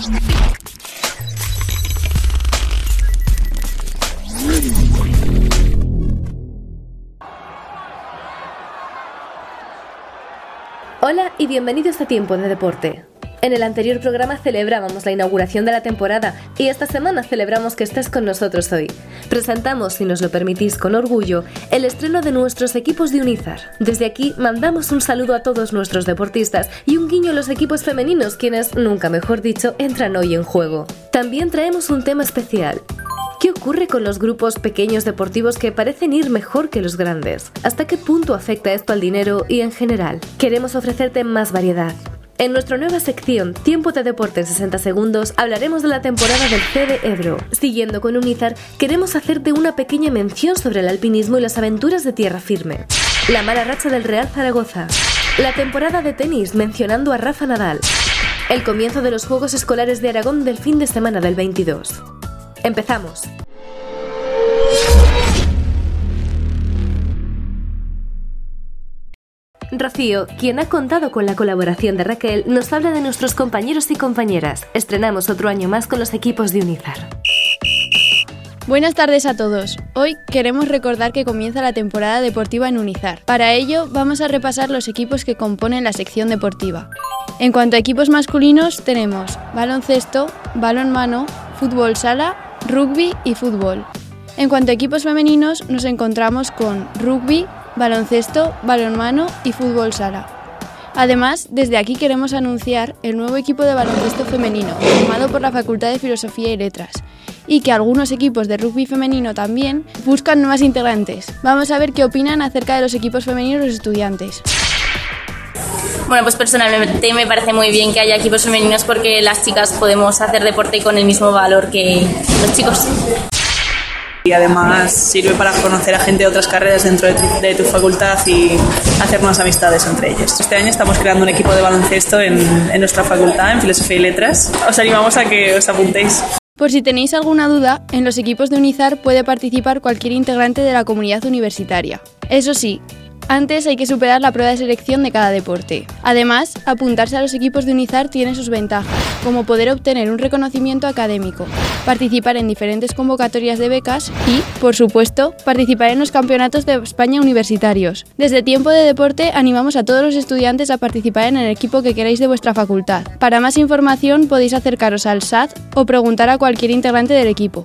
Hola y bienvenidos a Tiempo de Deporte. En el anterior programa celebrábamos la inauguración de la temporada y esta semana celebramos que estés con nosotros hoy. Presentamos, si nos lo permitís con orgullo, el estreno de nuestros equipos de Unizar. Desde aquí mandamos un saludo a todos nuestros deportistas y un guiño a los equipos femeninos, quienes, nunca mejor dicho, entran hoy en juego. También traemos un tema especial. ¿Qué ocurre con los grupos pequeños deportivos que parecen ir mejor que los grandes? ¿Hasta qué punto afecta esto al dinero y en general? Queremos ofrecerte más variedad. En nuestra nueva sección, Tiempo de Deporte en 60 segundos, hablaremos de la temporada del CD Ebro. Siguiendo con Unizar, queremos hacerte una pequeña mención sobre el alpinismo y las aventuras de tierra firme. La mala racha del Real Zaragoza. La temporada de tenis, mencionando a Rafa Nadal. El comienzo de los Juegos Escolares de Aragón del fin de semana del 22. ¡Empezamos! Rocío, quien ha contado con la colaboración de Raquel, nos habla de nuestros compañeros y compañeras. Estrenamos otro año más con los equipos de Unizar. Buenas tardes a todos. Hoy queremos recordar que comienza la temporada deportiva en Unizar. Para ello, vamos a repasar los equipos que componen la sección deportiva. En cuanto a equipos masculinos, tenemos baloncesto, balonmano, fútbol sala, rugby y fútbol. En cuanto a equipos femeninos, nos encontramos con rugby, baloncesto, balonmano y fútbol sala. Además, desde aquí queremos anunciar el nuevo equipo de baloncesto femenino, formado por la Facultad de Filosofía y Letras, y que algunos equipos de rugby femenino también buscan nuevas integrantes. Vamos a ver qué opinan acerca de los equipos femeninos los estudiantes. Bueno, pues personalmente me parece muy bien que haya equipos femeninos porque las chicas podemos hacer deporte con el mismo valor que los chicos. Y además sirve para conocer a gente de otras carreras dentro de tu facultad y hacer nuevas amistades entre ellos. Este año estamos creando un equipo de baloncesto en nuestra facultad, en Filosofía y Letras. Os animamos a que os apuntéis. Por si tenéis alguna duda, en los equipos de Unizar puede participar cualquier integrante de la comunidad universitaria. Eso sí, antes hay que superar la prueba de selección de cada deporte. Además, apuntarse a los equipos de Unizar tiene sus ventajas, como poder obtener un reconocimiento académico, participar en diferentes convocatorias de becas y, por supuesto, participar en los campeonatos de España universitarios. Desde Tiempo de Deporte animamos a todos los estudiantes a participar en el equipo que queráis de vuestra facultad. Para más información podéis acercaros al SAD o preguntar a cualquier integrante del equipo.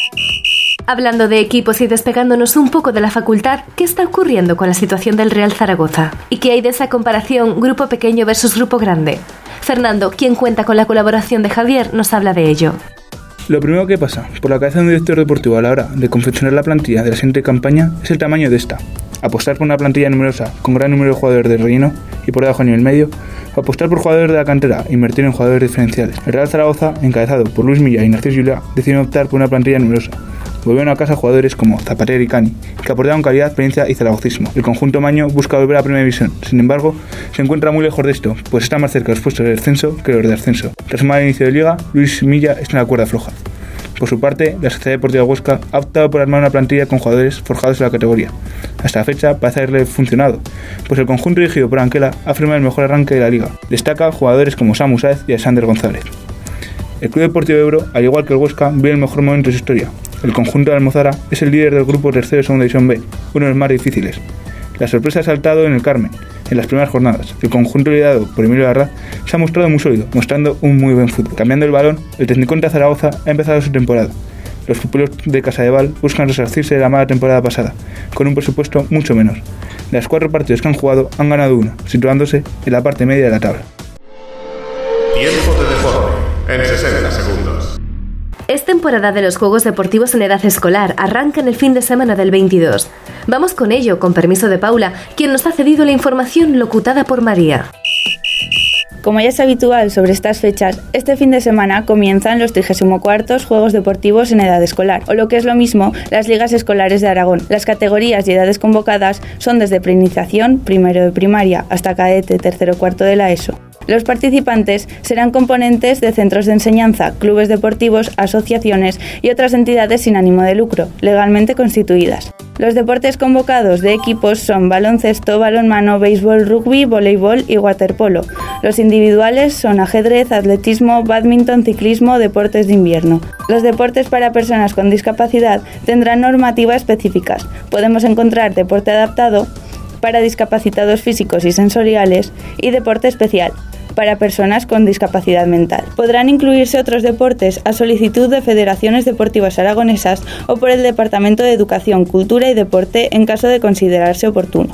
Hablando de equipos y despegándonos un poco de la facultad, ¿qué está ocurriendo con la situación del Real Zaragoza? ¿Y qué hay de esa comparación grupo pequeño versus grupo grande? Fernando, quien cuenta con la colaboración de Javier, nos habla de ello. Lo primero que pasa por la cabeza de un director deportivo a la hora de confeccionar la plantilla de la siguiente campaña es el tamaño de esta. Apostar por una plantilla numerosa con gran número de jugadores de relleno y por debajo a nivel medio, o apostar por jugadores de la cantera e invertir en jugadores diferenciales. El Real Zaragoza, encabezado por Luis Milla y Narciso Juliá, decidió optar por una plantilla numerosa. Volvieron a casa jugadores como Zapater y Cani, que aportaron calidad, experiencia y zaragocismo. El conjunto maño busca volver a la primera división, sin embargo, se encuentra muy lejos de esto, pues está más cerca de los puestos de descenso que los de ascenso. Tras un mal inicio de liga, Luis Milla está en la cuerda floja. Por su parte, la Sociedad Deportiva Huesca ha optado por armar una plantilla con jugadores forjados en la categoría. Hasta la fecha parece haberle funcionado, pues el conjunto dirigido por Anquela ha firmado el mejor arranque de la liga. Destaca jugadores como Samu Sáez y Alexander González. El Club Deportivo Ebro, al igual que el Huesca, vive el mejor momento de su historia. El conjunto de Almozara es el líder del grupo tercero de Segunda División B, uno de los más difíciles. La sorpresa ha saltado en el Carmen, en las primeras jornadas. El conjunto liderado por Emilio Larraz se ha mostrado muy sólido, mostrando un muy buen fútbol. Cambiando el balón, el Tecniconte Zaragoza ha empezado su temporada. Los pupilos de Casadevall buscan resarcirse de la mala temporada pasada, con un presupuesto mucho menor. De los 4 partidos que han jugado, han ganado 1, situándose en la parte media de la tabla. Tiempo de Deporte, en 60 segundos. Es temporada de los Juegos Deportivos en edad escolar, arranca en el fin de semana del 22. Vamos con ello, con permiso de Paula, quien nos ha cedido la información locutada por María. Como ya es habitual sobre estas fechas, este fin de semana comienzan los 34º Juegos Deportivos en edad escolar, o lo que es lo mismo, las ligas escolares de Aragón. Las categorías y edades convocadas son desde preiniciación, primero de primaria, hasta cadete, tercero cuarto de la ESO. Los participantes serán componentes de centros de enseñanza, clubes deportivos, asociaciones y otras entidades sin ánimo de lucro, legalmente constituidas. Los deportes convocados de equipos son baloncesto, balonmano, béisbol, rugby, voleibol y waterpolo. Los individuales son ajedrez, atletismo, bádminton, ciclismo, deportes de invierno. Los deportes para personas con discapacidad tendrán normativas específicas. Podemos encontrar deporte adaptado para discapacitados físicos y sensoriales y deporte especial para personas con discapacidad mental. Podrán incluirse otros deportes a solicitud de federaciones deportivas aragonesas o por el Departamento de Educación, Cultura y Deporte en caso de considerarse oportuno.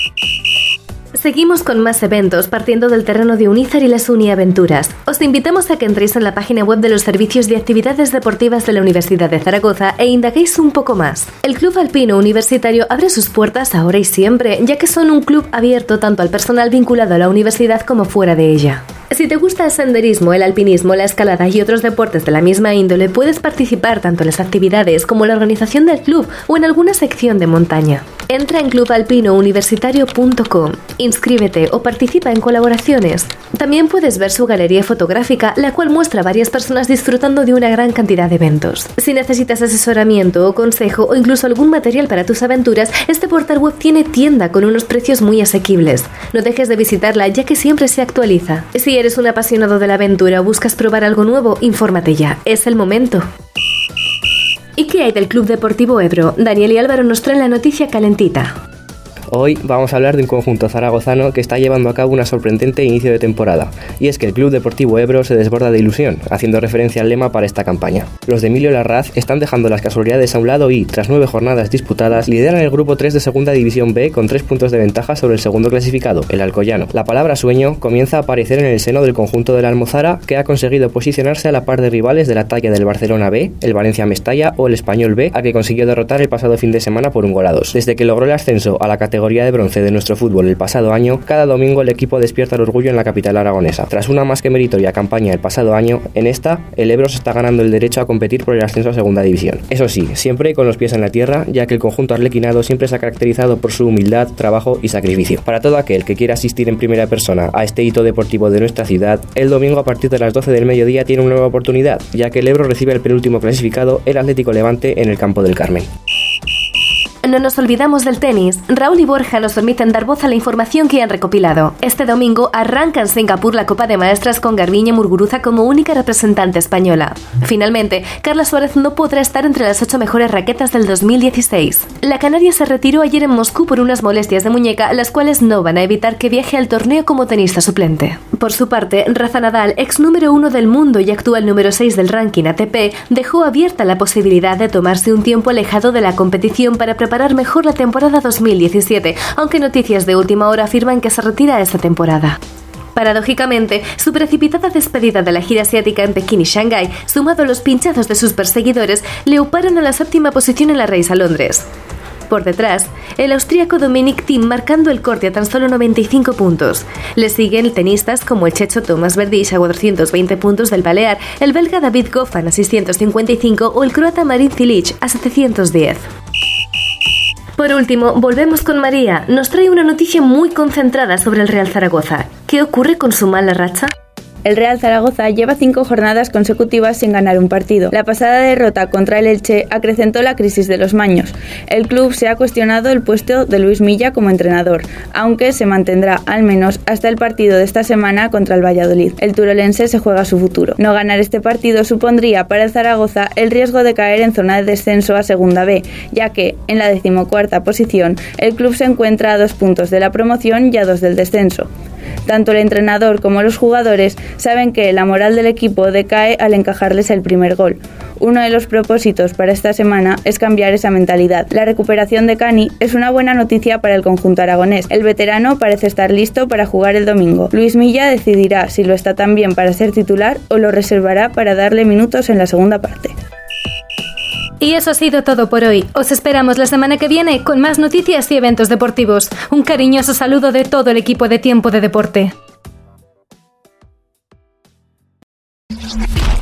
Seguimos con más eventos partiendo del terreno de Unízar y las Uniaventuras. Os invitamos a que entréis en la página web de los servicios de actividades deportivas de la Universidad de Zaragoza e indaguéis un poco más. El Club Alpino Universitario abre sus puertas ahora y siempre, ya que son un club abierto tanto al personal vinculado a la universidad como fuera de ella. Si te gusta el senderismo, el alpinismo, la escalada y otros deportes de la misma índole, puedes participar tanto en las actividades como en la organización del club o en alguna sección de montaña. Entra en clubalpinouniversitario.com, inscríbete o participa en colaboraciones. También puedes ver su galería fotográfica, la cual muestra a varias personas disfrutando de una gran cantidad de eventos. Si necesitas asesoramiento o consejo o incluso algún material para tus aventuras, este portal web tiene tienda con unos precios muy asequibles. No dejes de visitarla, ya que siempre se actualiza. Si eres un apasionado de la aventura o buscas probar algo nuevo, infórmate ya. Es el momento. ¿Y qué hay del Club Deportivo Ebro? Daniel y Álvaro nos traen la noticia calentita. Hoy vamos a hablar de un conjunto zaragozano que está llevando a cabo una sorprendente inicio de temporada, y es que el Club Deportivo Ebro se desborda de ilusión, haciendo referencia al lema para esta campaña. Los de Emilio Larraz están dejando las casualidades a un lado y, tras 9 jornadas disputadas, lideran el grupo 3 de Segunda División B con 3 puntos de ventaja sobre el segundo clasificado, el Alcoyano. La palabra sueño comienza a aparecer en el seno del conjunto de la Almozara, que ha conseguido posicionarse a la par de rivales de la talla del Barcelona B, el Valencia Mestalla o el Español B, a que consiguió derrotar el pasado fin de semana por 1 gol a 2. Desde que logró el ascenso a la categoría de bronce de nuestro fútbol el pasado año, cada domingo el equipo despierta el orgullo en la capital aragonesa. Tras una más que meritoria campaña el pasado año, en esta, el Ebro se está ganando el derecho a competir por el ascenso a Segunda División. Eso sí, siempre con los pies en la tierra, ya que el conjunto arlequinado siempre se ha caracterizado por su humildad, trabajo y sacrificio. Para todo aquel que quiera asistir en primera persona a este hito deportivo de nuestra ciudad, el domingo a partir de las 12 del mediodía tiene una nueva oportunidad, ya que el Ebro recibe al penúltimo clasificado, el Atlético Levante, en el Campo del Carmen. No nos olvidamos del tenis. Raúl y Borja nos permiten dar voz a la información que han recopilado. Este domingo arranca en Singapur la Copa de Maestras con Garbiñe Muguruza como única representante española. Finalmente, Carla Suárez no podrá estar entre las 8 mejores raquetas del 2016. La canaria se retiró ayer en Moscú por unas molestias de muñeca, las cuales no van a evitar que viaje al torneo como tenista suplente. Por su parte, Rafa Nadal, ex número 1 del mundo y actual número 6 del ranking ATP, dejó abierta la posibilidad de tomarse un tiempo alejado de la competición para preparar mejor la temporada 2017, aunque noticias de última hora afirman que se retira esta temporada. Paradójicamente, su precipitada despedida de la gira asiática en Pekín y Shanghái, sumado a los pinchazos de sus perseguidores, le uparon a la 7ª posición en la Race a Londres. Por detrás, el austríaco Dominic Thiem marcando el corte a tan solo 95 puntos. Le siguen tenistas como el checho Tomás Berdych a 420 puntos del Balear, el belga David Goffin a 655 o el croata Marin Cilic a 710. Por último, volvemos con María. Nos trae una noticia muy concentrada sobre el Real Zaragoza. ¿Qué ocurre con su mala racha? El Real Zaragoza lleva 5 jornadas consecutivas sin ganar un partido. La pasada derrota contra el Elche acrecentó la crisis de los maños. El club se ha cuestionado el puesto de Luis Milla como entrenador, aunque se mantendrá al menos hasta el partido de esta semana contra el Valladolid. El turolense se juega su futuro. No ganar este partido supondría para el Zaragoza el riesgo de caer en zona de descenso a Segunda B, ya que en la 14ª posición el club se encuentra a 2 puntos de la promoción y a 2 del descenso. Tanto el entrenador como los jugadores saben que la moral del equipo decae al encajarles el primer gol. Uno de los propósitos para esta semana es cambiar esa mentalidad. La recuperación de Cani es una buena noticia para el conjunto aragonés. El veterano parece estar listo para jugar el domingo. Luis Milla decidirá si lo está también para ser titular o lo reservará para darle minutos en la segunda parte. Y eso ha sido todo por hoy. Os esperamos la semana que viene con más noticias y eventos deportivos. Un cariñoso saludo de todo el equipo de Tiempo de Deporte.